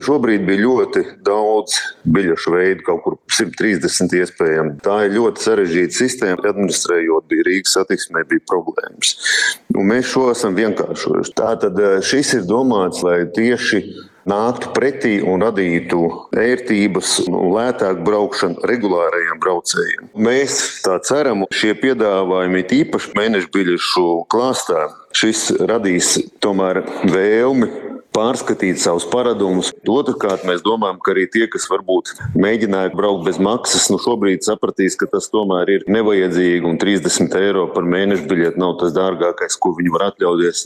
Šobrīd bija ļoti daudz biļešu veidu, kaut kur 130 iespējami. Tā ir ļoti sarežģīta sistēma, administrējot bija Rīgas satiksmē bija problēmas. Un mēs šo esam vienkāršojuši. Tātad šis ir domāts, lai tieši nāktu pretī un radītu ērtības un lētāku braukšanu regulārajiem braucējiem. Mēs tā ceram, šie piedāvājumi īpaši mēnešu biļešu klāstā, šis radīs tomēr vēlmi pārskatīt savus paradumus. Otrkārt, mēs domājam, ka arī tie, kas varbūt mēģināja braukt bez maksas, šobrīd sapratīs, ka tas tomēr ir nevajadzīgi un 30 eiro par mēnešu biļeti nav tas dārgākais, ko viņi var atļauties.